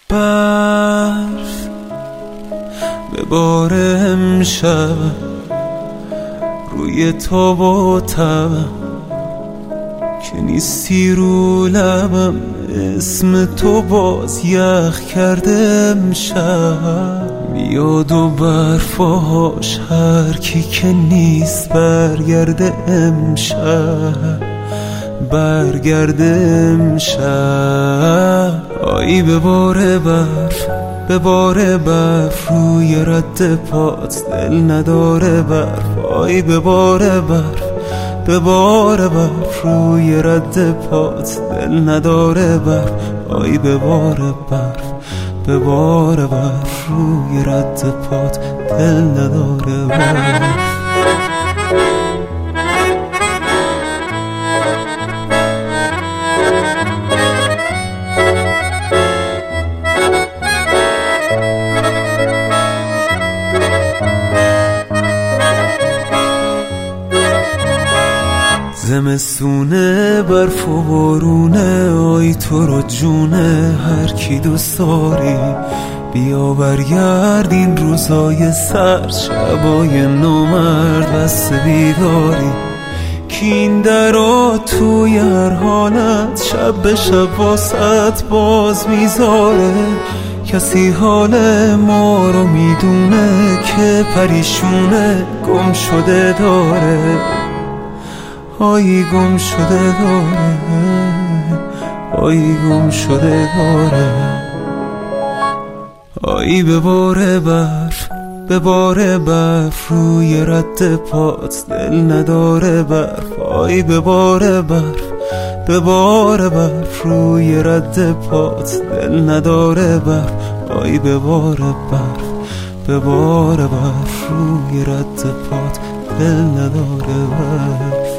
برف به بار امشب روی تو و تبم که نیستی رو لبم، اسم تو باز یخ کرده امشب. میاد و برفاش هر کی که نیست برگرده امشب، برگرده امشب. آیی به بار برف، به بار برف روی رد پات دل نداره برف. آیی به بار برف، به بار برف روی رد پات دل نداره برف. آیی به بار برف، به بار برف روی رد پات دل نداره برف. زمستونه برف و بارونه، آی تو رو جونه هر کی دوست داری. بیا برگرد این روزای سرد، شبای نامرد بسته بیداری. که این درا توی هر حالت شب به شب واسط باز میذاره. کسی حال ما رو میدونه که پریشونه گم شده داره. آیی گم شده داره، آیی گم شده داره. آیی به بار برف، به بار برف روی رد پات دل نداره برف. آیی به بار برف، به بار برف روی رد پات دل نداره برف. آیی به بار برف، به بار برف روی رد پات دل نداره برف.